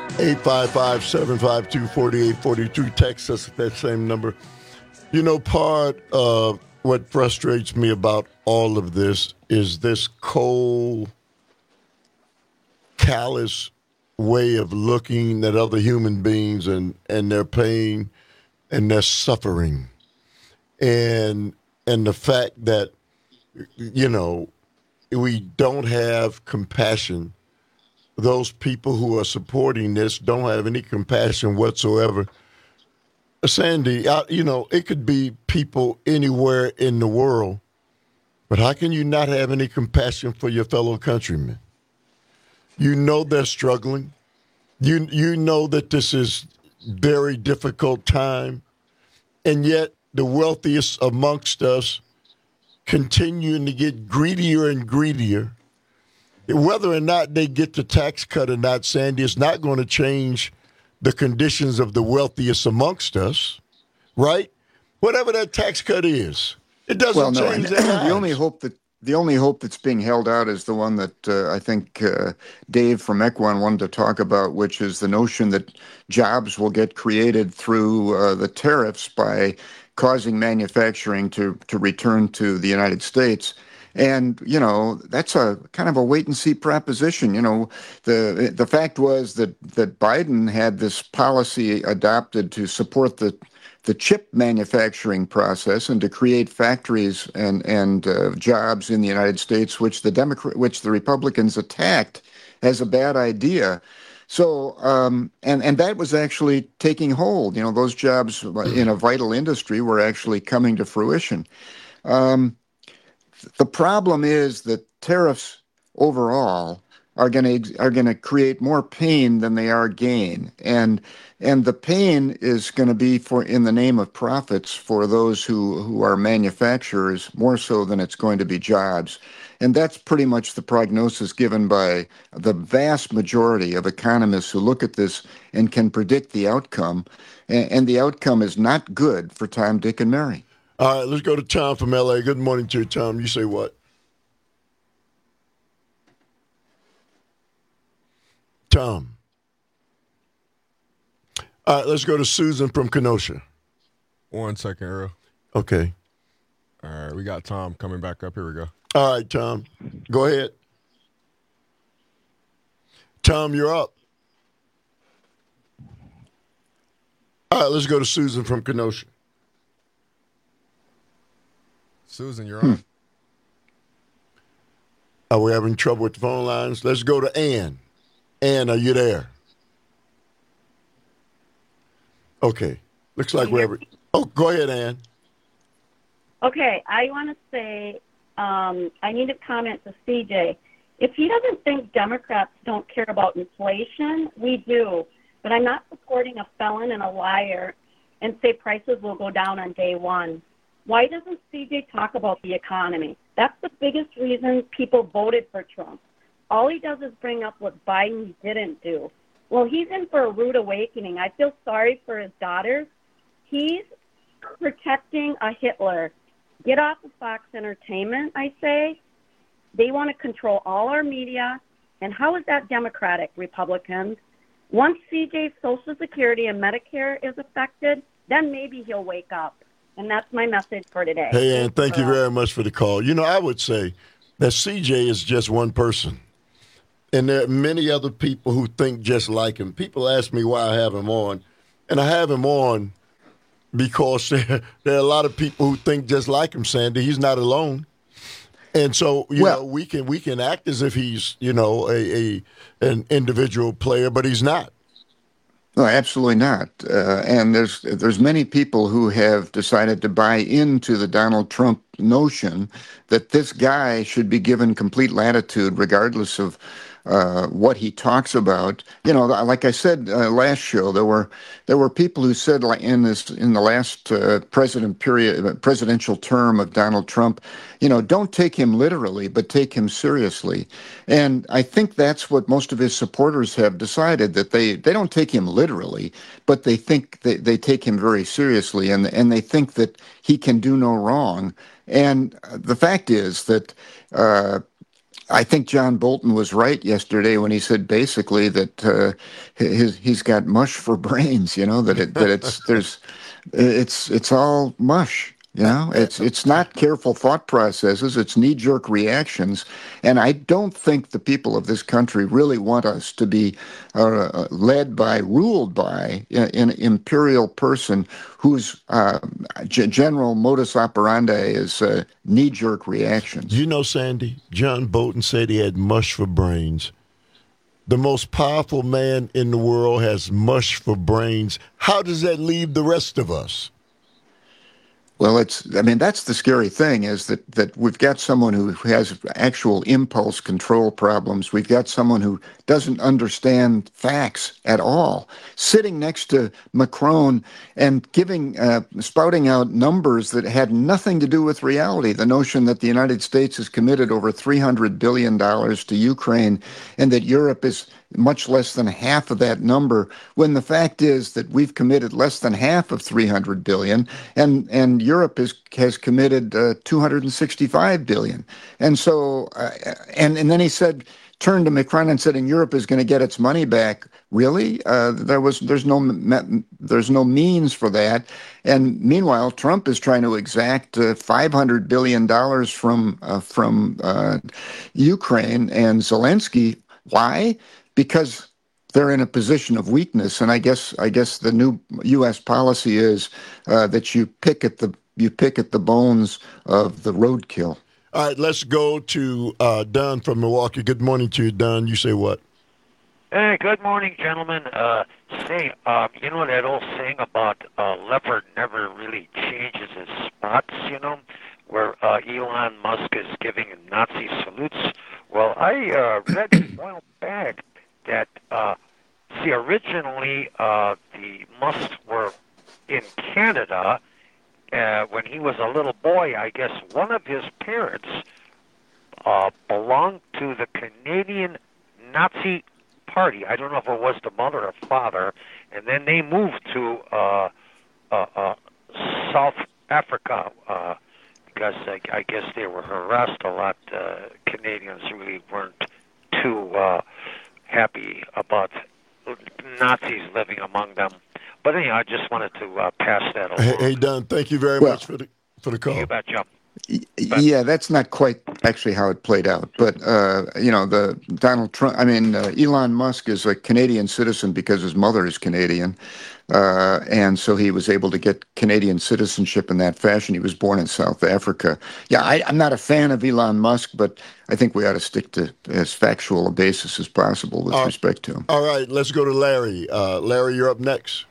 S16: 855-752-4842. Text us at that same number. You know, part of what frustrates me about all of this is this cold, callous way of looking at other human beings and their pain and their suffering. And the fact that, you know, we don't have compassion. Those people who are supporting this don't have any compassion whatsoever. Sandy, you know, it could be people anywhere in the world, but how can you not have any compassion for your fellow countrymen? You know they're struggling. You know that this is very difficult time, and yet the wealthiest amongst us continuing to get greedier and greedier. Whether or not they get the tax cut or not, Sandy, it's not going to change the conditions of the wealthiest amongst us, right? Whatever that tax cut is, it doesn't change their lives.
S17: The only hope that's being held out is the one that I think Dave from Equan wanted to talk about, which is the notion that jobs will get created through the tariffs by causing manufacturing to return to the United States. And, you know, that's a kind of a wait-and-see proposition. You know, the fact was that Biden had this policy adopted to support the chip manufacturing process and to create factories and jobs in the United States, which the Republicans attacked as a bad idea. So, and that was actually taking hold. You know, those jobs in a vital industry were actually coming to fruition. The problem is that tariffs overall are going to create more pain than they are gain, and the pain is going to be in the name of profits for those who are manufacturers more so than it's going to be jobs. And that's pretty much the prognosis given by the vast majority of economists who look at this and can predict the outcome. And the outcome is not good for Tom, Dick, and Mary.
S16: All right, let's go to Tom from L.A. Good morning to you, Tom. You say what? Tom. All right, let's go to Susan from Kenosha.
S10: 1 second, Earl.
S16: Okay.
S10: All right, we got Tom coming back up. Here we go.
S16: All right, Tom. Go ahead. Tom, you're up. All right, let's go to Susan from Kenosha.
S10: Susan, you're on.
S16: Are we having trouble with the phone lines? Let's go to Ann. Ann, are you there? Okay. Looks like we're having... Oh, go ahead, Ann.
S11: Okay, I want to say I need to comment to CJ. If he doesn't think Democrats don't care about inflation, we do. But I'm not supporting a felon and a liar and say prices will go down on day one. Why doesn't CJ talk about the economy? That's the biggest reason people voted for Trump. All he does is bring up what Biden didn't do. Well, he's in for a rude awakening. I feel sorry for his daughters. He's protecting a Hitler. Get off of Fox Entertainment, I say. They want to control all our media. And how is that democratic, Republicans? Once CJ's Social Security and Medicare is affected, then maybe he'll wake up. And that's my message for today.
S16: Hey, Ann, thank you very much for the call. You know, I would say that CJ is just one person. And there are many other people who think just like him. People ask me why I have him on. And I have him on because there are a lot of people who think just like him, Sandy. He's not alone. And so, you know, we can act as if he's, you know, an individual player, but he's not.
S17: No, absolutely not. And there's many people who have decided to buy into the Donald Trump notion that this guy should be given complete latitude regardless of what he talks about. You know, like I said last show, there were people who said in the last presidential term of Donald Trump, you know, don't take him literally, but take him seriously. And I think that's what most of his supporters have decided, that they don't take him literally, but they think they take him very seriously, and they think that he can do no wrong. And the fact is that I think John Bolton was right yesterday when he said basically that he's got mush for brains. You know that it's all mush. You know, it's not careful thought processes. It's knee-jerk reactions, and I don't think the people of this country really want us to be ruled by an imperial person whose general modus operandi is knee-jerk reactions.
S16: You know, Sandy, John Bolton said he had mush for brains. The most powerful man in the world has mush for brains. How does that leave the rest of us?
S17: Well, that's the scary thing is that we've got someone who has actual impulse control problems. We've got someone who doesn't understand facts at all, sitting next to Macron and spouting out numbers that had nothing to do with reality. The notion that the United States has committed over $300 billion to Ukraine and that Europe is much less than half of that number, when the fact is that we've committed less than half of $300 billion, and Europe has committed $265 billion. And so, and then he turned to Macron and said, and Europe is going to get its money back. Really? There's no means for that. And meanwhile, Trump is trying to exact $500 billion from Ukraine and Zelensky. Why? Because they're in a position of weakness, and I guess the new U.S. policy is that you pick at the bones of the roadkill.
S16: All right, let's go to Don from Milwaukee. Good morning to you, Don. You say what?
S12: Hey, good morning, gentlemen. You know that old saying about a leopard never really changes his spots, you know, where Elon Musk is giving Nazi salutes? Well, I read a while back that, originally the Musks were in Canada when he was a little boy. I guess one of his parents belonged to the Canadian Nazi Party. I don't know if it was the mother or father, and then they moved to South Africa because I guess they were harassed a lot. Canadians really weren't too happy about Nazis living among them. But anyhow, I just wanted to pass that along.
S16: Hey, Don, thank you very much for the call.
S12: You betcha.
S17: Yeah, that's not quite actually how it played out. But the Donald Trump. Elon Musk is a Canadian citizen because his mother is Canadian, and so he was able to get Canadian citizenship in that fashion. He was born in South Africa. Yeah, I'm not a fan of Elon Musk, but I think we ought to stick to as factual a basis as possible with respect to him.
S16: All right, let's go to Larry. Larry, you're up next.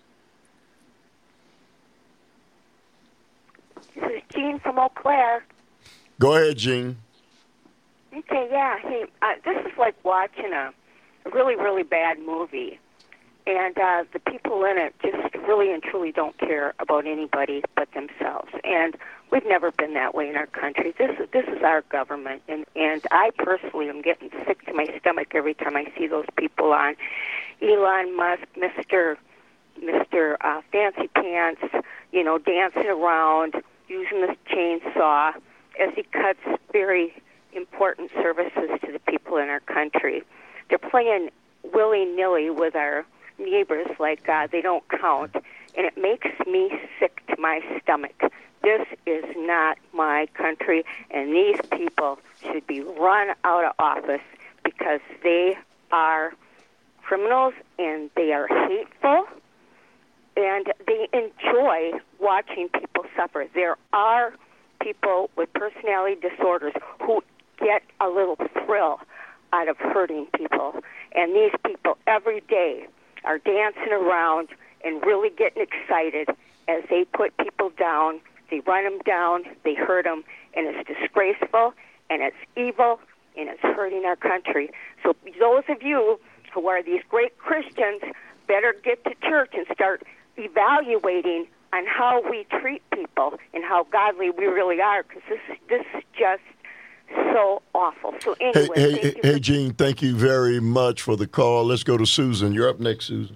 S13: This is Jean from Eau Claire.
S16: Go ahead, Jean.
S13: Okay, yeah. Hey, this is like watching a really, really bad movie. And the people in it just really and truly don't care about anybody but themselves. And we've never been that way in our country. This is our government. And I personally am getting sick to my stomach every time I see those people on Elon Musk, Mr. Fancy Pants, dancing around, using this chainsaw as he cuts very important services to the people in our country. They're playing willy-nilly with our neighbors like they don't count, and it makes me sick to my stomach. This is not my country, and these people should be run out of office because they are criminals and they are hateful, and they enjoy watching people suffer. There are people with personality disorders who get a little thrill out of hurting people, and these people every day are dancing around and really getting excited as they put people down. They run them down, they hurt them, and it's disgraceful, and it's evil, and it's hurting our country. So those of you who are these great Christians better get to church and start evaluating on how we treat people and how godly we really are, because this is just so awful. So anyway,
S16: hey, Jean, thank you very much for the call. Let's go to Susan. You're up next, Susan.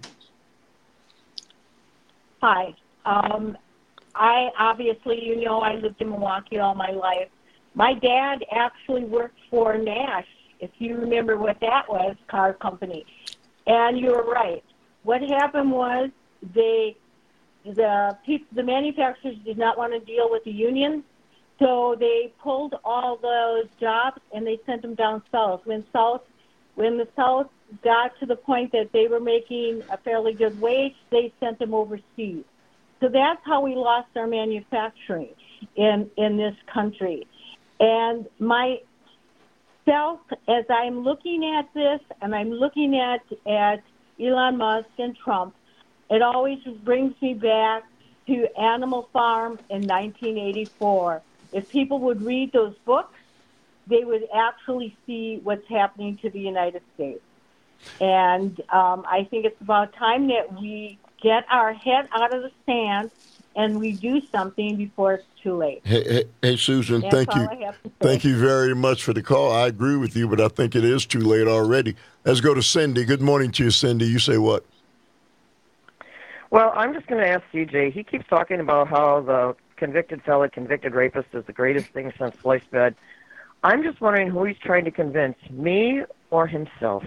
S14: Hi. I obviously, I lived in Milwaukee all my life,
S11: My dad actually worked for Nash, if you remember what that was, car company. And you were right. What happened was the manufacturers did not want to deal with the union, so they pulled all those jobs and they sent them down south. When the South got to the point that they were making a fairly good wage, they sent them overseas. So that's how we lost our manufacturing in this country. And myself, as I'm looking at this, and I'm looking at Elon Musk and Trump, it always brings me back to Animal Farm in 1984. If people would read those books, they would actually see what's happening to the United States. And I think it's about time that we get our head out of the sand and we do something before it's too late.
S16: Hey Susan,
S11: That's
S16: thank you.
S11: all I have to say.
S16: Thank you very much for the call. I agree with you, but I think it is too late already. Let's go to Cindy. Good morning to you, Cindy. You say what?
S14: Well, I'm just going to ask CJ. He keeps talking about how the convicted rapist is the greatest thing since sliced bread. I'm just wondering who he's trying to convince, me or himself.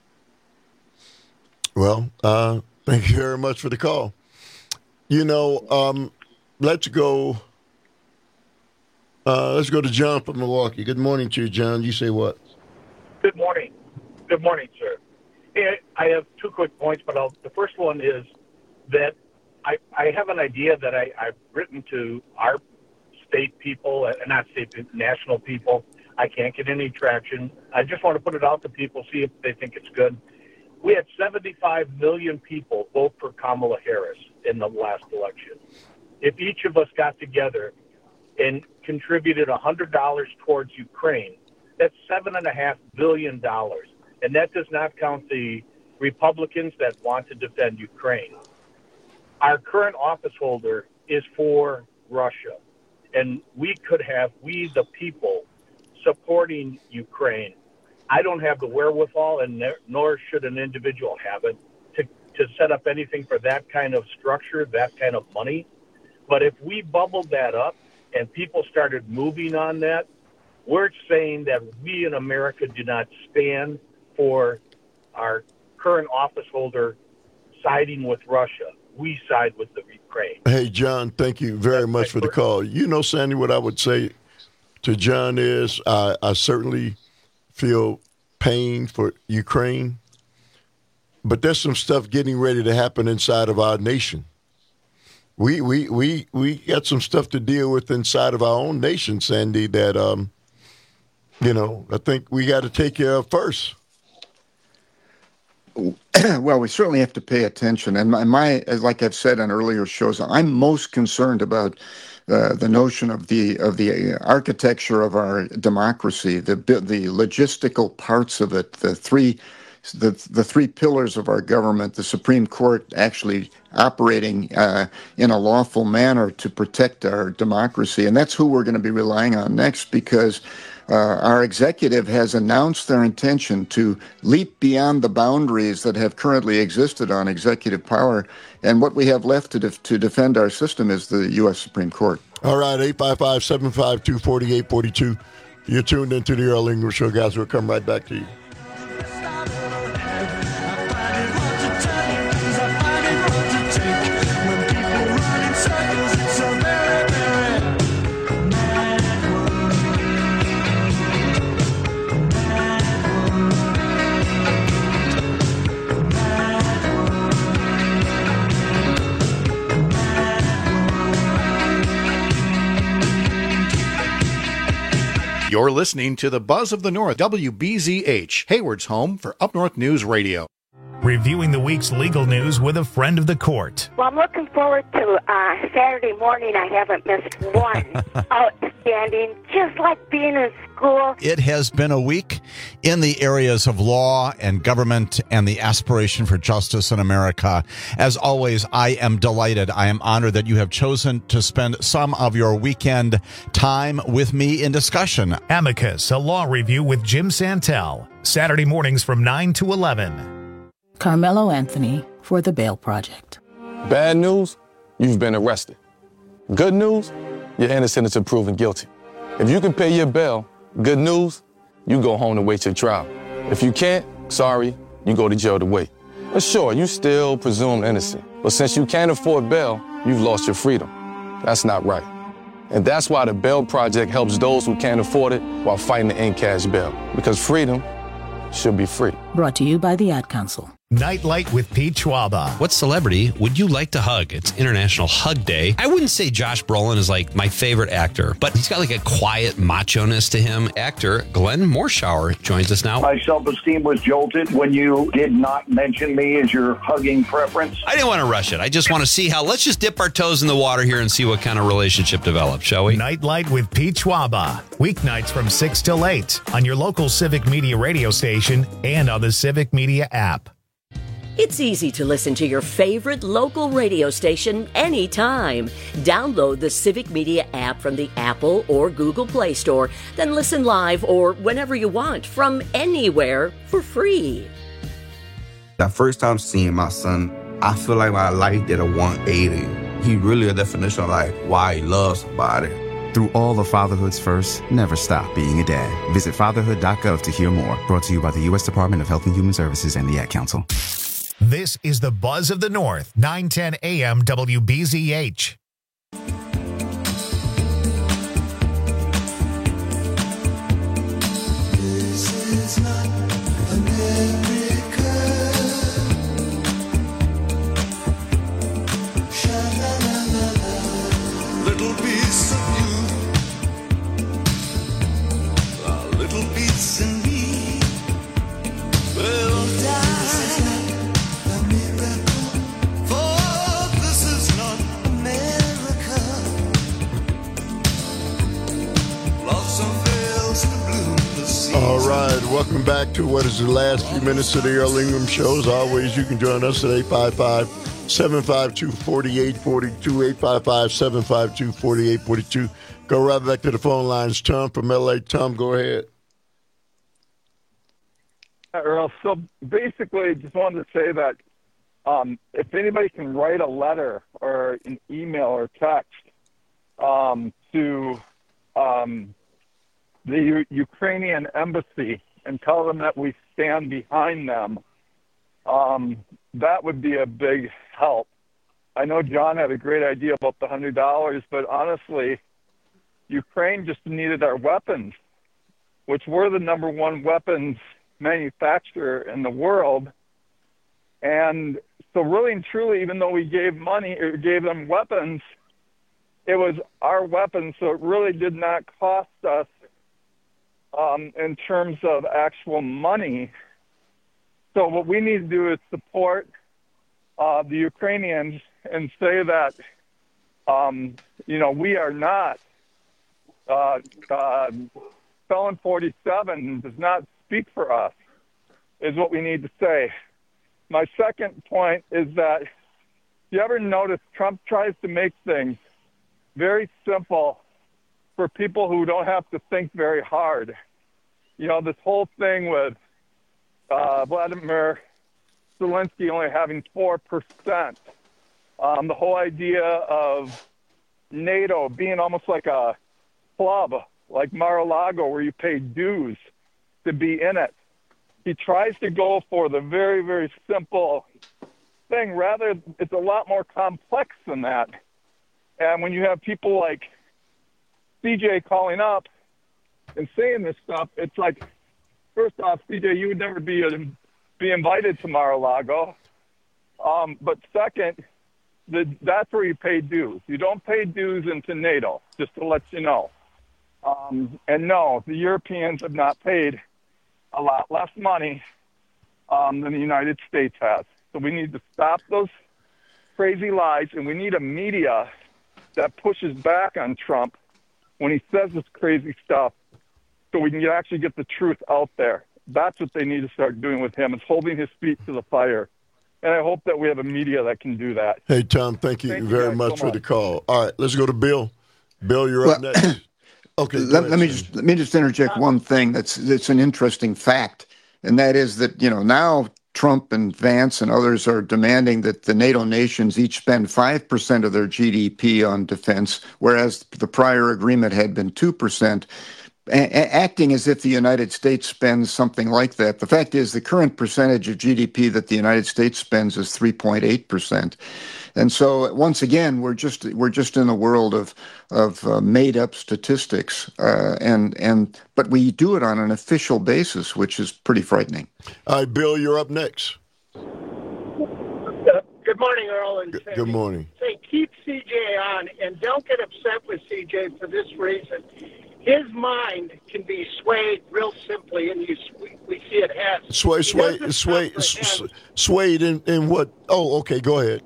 S16: Well, thank you very much for the call. You know, let's go to John from Milwaukee. Good morning to you, John. You say what?
S15: Good morning. Good morning, sir. I have 2 quick points, but the first one is that I have an idea that I've written to our state people, not state, national people. I can't get any traction. I just want to put it out to people, see if they think it's good. We had 75 million people vote for Kamala Harris in the last election. If each of us got together and contributed $100 towards Ukraine, that's $7.5 billion. And that does not count the Republicans that want to defend Ukraine. Our current office holder is for Russia. And we could have, we the people, supporting Ukraine. I don't have the wherewithal, and nor should an individual have it, to set up anything for that kind of structure, that kind of money. But if we bubbled that up and people started moving on that, we're saying that we in America do not stand for our current office holder siding with Russia. We side with the Ukraine.
S16: Hey, John, thank you very much for the call. You know, Sandy, what I would say to John is I certainly feel pain for Ukraine, but there's some stuff getting ready to happen inside of our nation. We got some stuff to deal with inside of our own nation, Sandy, that, I think we got to take care of first.
S17: Well, we certainly have to pay attention. And like I've said on earlier shows, I'm most concerned about the notion of the architecture of our democracy, the logistical parts of it, the three pillars of our government, the Supreme Court actually operating in a lawful manner to protect our democracy. And that's who we're going to be relying on next, because our executive has announced their intention to leap beyond the boundaries that have currently existed on executive power. And what we have left to defend our system is the U.S. Supreme Court.
S16: All right, 855-752-4842. You're tuned into the Earl Ingram Show, guys. We'll come right back to you.
S18: You're listening to the Buzz of the North, WBZH, Hayward's home for Up North News Radio.
S1: Reviewing the week's legal news with a friend of the court.
S13: Well, I'm looking forward to Saturday morning. I haven't missed one. Outstanding, just like being in school.
S19: It has been a week in the areas of law and government and the aspiration for justice in America. As always, I am delighted. I am honored that you have chosen to spend some of your weekend time with me in discussion.
S1: Amicus, a law review with Jim Santel. Saturday mornings from 9 to 11.
S20: Carmelo Anthony for The Bail Project.
S21: Bad news, you've been arrested. Good news, you're innocent until proven guilty.
S2: If you can pay your bail, good news, you go home to wait your trial. If you can't, sorry, you go to jail to wait. But sure, you still presumed innocent. But since you can't afford bail, you've lost your freedom. That's not right. And that's why the Bail Project helps those who can't afford it while fighting to end cash bail. Because freedom should be free.
S20: Brought to you by the Ad Council.
S1: Nightlight with Pete Schwaba.
S25: What celebrity would you like to hug? It's International Hug Day. I wouldn't say Josh Brolin is like my favorite actor, but he's got like a quiet macho-ness to him. Actor Glenn Morshower joins us now.
S4: My self-esteem was jolted when you did not mention me as your hugging preference.
S25: I didn't want to rush it. I just want to see how, let's just dip our toes in the water here and see what kind of relationship develops, shall we?
S1: Nightlight with Pete Schwaba. Weeknights from 6 till 8 on your local Civic Media radio station and on the Civic Media app.
S21: It's easy to listen to your favorite local radio station anytime. Download the Civic Media app from the Apple or Google Play Store, then listen live or whenever you want from anywhere for free.
S22: That first time seeing my son, I feel like my life did a 180. He really a definition of like why he loves somebody.
S23: Through all of fatherhood's first, never stop being a dad. Visit fatherhood.gov to hear more. Brought to you by the U.S. Department of Health and Human Services and the Ad Council.
S1: This is the Buzz of the North, 910 AM WBZH.
S24: This is not America. Sha-la-la-la-la. Little piece of you, a little piece in me will die.
S16: All right, welcome back to what is the last few minutes of the Earl Ingram Show. As always, you can join us at 855-752-4842, 855-752-4842. Go right back to the phone lines. Tom from L.A. Tom, go ahead.
S27: Earl, so basically, just wanted to say that if anybody can write a letter or an email or text to the Ukrainian embassy and tell them that we stand behind them, that would be a big help. I know John had a great idea about the $100, but honestly, Ukraine just needed our weapons, which we're the number one weapons manufacturer in the world. And so really and truly, even though we gave money or gave them weapons, it was our weapons, so it really did not cost us in terms of actual money. So what we need to do is support the Ukrainians and say that, we are not, Felon 47 does not speak for us, is what we need to say. My second point is that, you ever notice Trump tries to make things very simple for people who don't have to think very hard. This whole thing with Vladimir Zelensky only having 4%, the whole idea of NATO being almost like a club, like Mar-a-Lago, where you pay dues to be in it. He tries to go for the very, very simple thing. Rather, it's a lot more complex than that. And when you have people like CJ calling up and saying this stuff, it's like, first off, CJ, you would never be invited to Mar-a-Lago. But second, that's where you pay dues. You don't pay dues into NATO, just to let you know. And no, the Europeans have not paid a lot less money than the United States has. So we need to stop those crazy lies, and we need a media that pushes back on Trump when he says this crazy stuff, so we can actually get the truth out there. That's what they need to start doing with him, is holding his feet to the fire. And I hope that we have a media that can do that.
S16: Hey, Tom, thank you very much for the call. All right, let's go to Bill. Bill, you're up next. Okay.
S17: Let me just interject one thing that's an interesting fact, and that is that now Trump and Vance and others are demanding that the NATO nations each spend 5% of their GDP on defense, whereas the prior agreement had been 2%. Acting as if the United States spends something like that. The fact is, the current percentage of GDP that the United States spends is 3.8%, and so once again, we're just in a world of made up statistics, but we do it on an official basis, which is pretty frightening.
S16: All right, Bill, you're up next.
S3: Good morning, Earl and Sandy.
S16: Good morning.
S3: Say, keep CJ on, and don't get upset with CJ for this reason. His mind can be swayed real simply, and we see it has.
S16: Swayed in what? Oh, okay. Go ahead.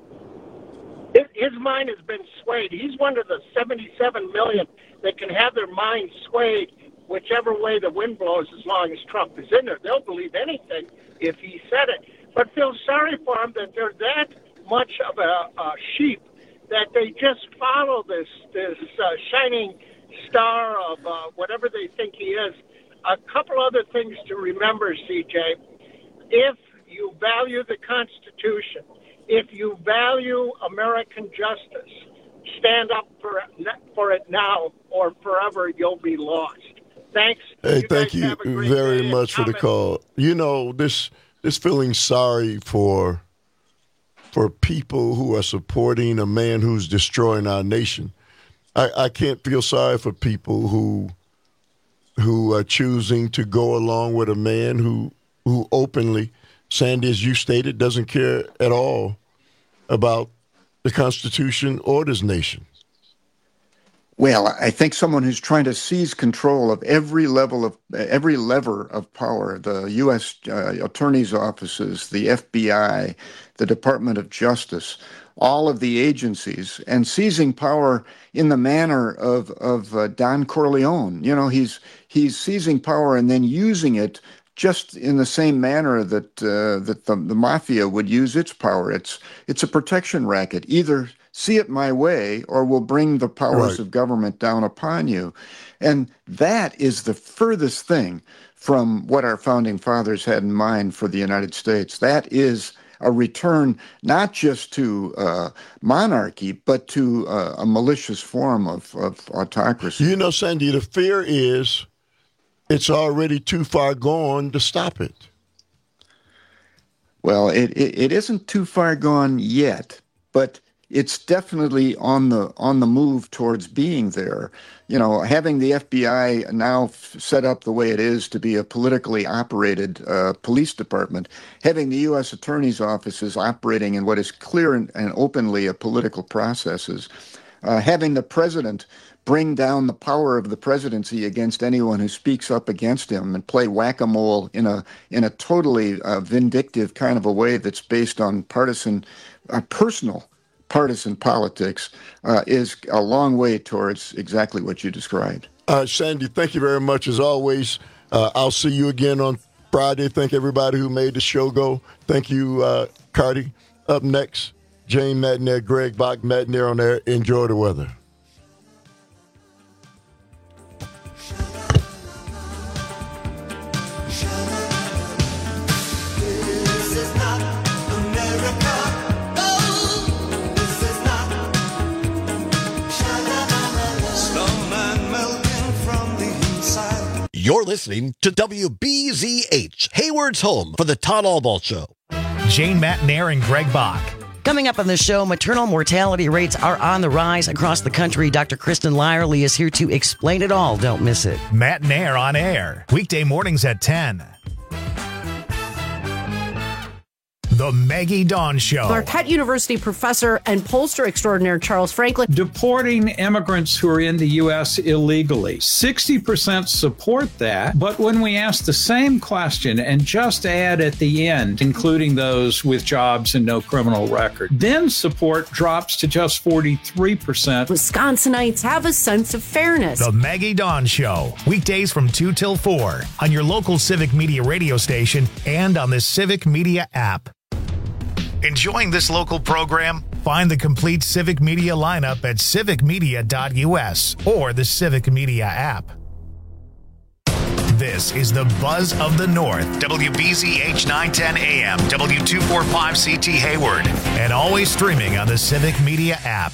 S3: His mind has been swayed. He's one of the 77 million that can have their mind swayed whichever way the wind blows as long as Trump is in there. They'll believe anything if he said it. But feel sorry for him that they're that much of a sheep that they just follow this shining star of whatever they think he is. A couple other things to remember, CJ. If you value the Constitution, if you value American justice, stand up for it now or forever you'll be lost. Thanks.
S16: Hey, thank you very much for the call. You know, this feeling sorry for people who are supporting a man who's destroying our nation. I can't feel sorry for people who are choosing to go along with a man who openly, Sandy, as you stated, doesn't care at all about the Constitution or this nation.
S17: Well, I think someone who's trying to seize control of every lever of power, the U.S. attorney's offices, the FBI, the Department of Justice, all of the agencies, and seizing power in the manner of Don Corleone. You know, he's seizing power and then using it just in the same manner that the mafia would use its power. It's a protection racket. Either see it my way or we'll bring the powers of government down upon you. And that is the furthest thing from what our founding fathers had in mind for the United States. That is a return not just to monarchy, but to a malicious form of autocracy.
S16: You know, Sandy, the fear is it's already too far gone to stop it.
S17: Well, it isn't too far gone yet, but it's definitely on the move towards being there. You know, having the FBI now set up the way it is to be a politically operated police department, having the U.S. Attorney's offices operating in what is clear and openly a political processes, having the president bring down the power of the presidency against anyone who speaks up against him and play whack-a-mole in a totally vindictive kind of a way that's based on personal partisan politics is a long way towards exactly what you described.
S16: Sandy, thank you very much as always. I'll see you again on Friday. Thank everybody who made the show go. Thank you, Cardi. Up next, Jane Matenaer, Greg Bach, Matenaer on air. Enjoy the weather.
S5: You're listening to WBZH, Hayward's home for the Todd Albaugh Show.
S1: Jane Matenaer and Greg Bach.
S6: Coming up on the show, maternal mortality rates are on the rise across the country. Dr. Kristen Lyerly is here to explain it all. Don't miss it.
S1: Matenaer on air, weekday mornings at 10. The Maggie Dawn Show.
S7: Marquette University professor and pollster extraordinaire Charles Franklin.
S8: Deporting immigrants who are in the U.S. illegally. 60% support that, but when we ask the same question and just add at the end, including those with jobs and no criminal record, then support drops to just 43%.
S7: Wisconsinites have a sense of fairness.
S1: The Maggie Dawn Show. Weekdays from 2 till 4 on your local Civic Media radio station and on the Civic Media app. Enjoying this local program? Find the complete Civic Media lineup at civicmedia.us or the Civic Media app. This is the Buzz of the North. WBZH 910 AM, W245CT Hayward, and always streaming on the Civic Media app.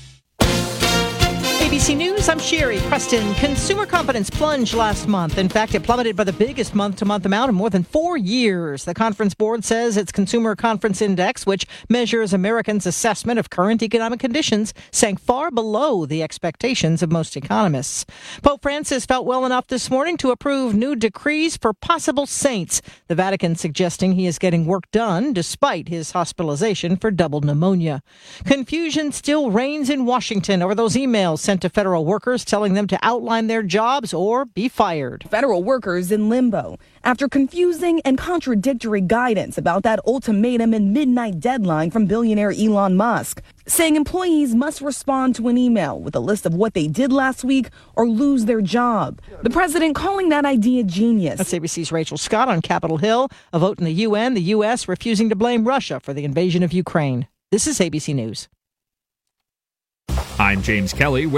S9: ABC News, I'm Sherry Preston. Consumer confidence plunged last month. In fact, it plummeted by the biggest month-to-month amount in more than 4 years. The Conference Board says its Consumer Confidence Index, which measures Americans' assessment of current economic conditions, sank far below the expectations of most economists. Pope Francis felt well enough this morning to approve new decrees for possible saints, the Vatican suggesting he is getting work done despite his hospitalization for double pneumonia. Confusion still reigns in Washington over those emails sent to federal workers telling them to outline their jobs or be fired.
S10: Federal workers in limbo after confusing and contradictory guidance about that ultimatum and midnight deadline from billionaire Elon Musk, saying employees must respond to an email with a list of what they did last week or lose their job. The president calling that idea genius.
S9: That's ABC's Rachel Scott on Capitol Hill. A vote in the UN, the U.S. refusing to blame Russia for the invasion of Ukraine. This is ABC News.
S11: I'm James Kelly with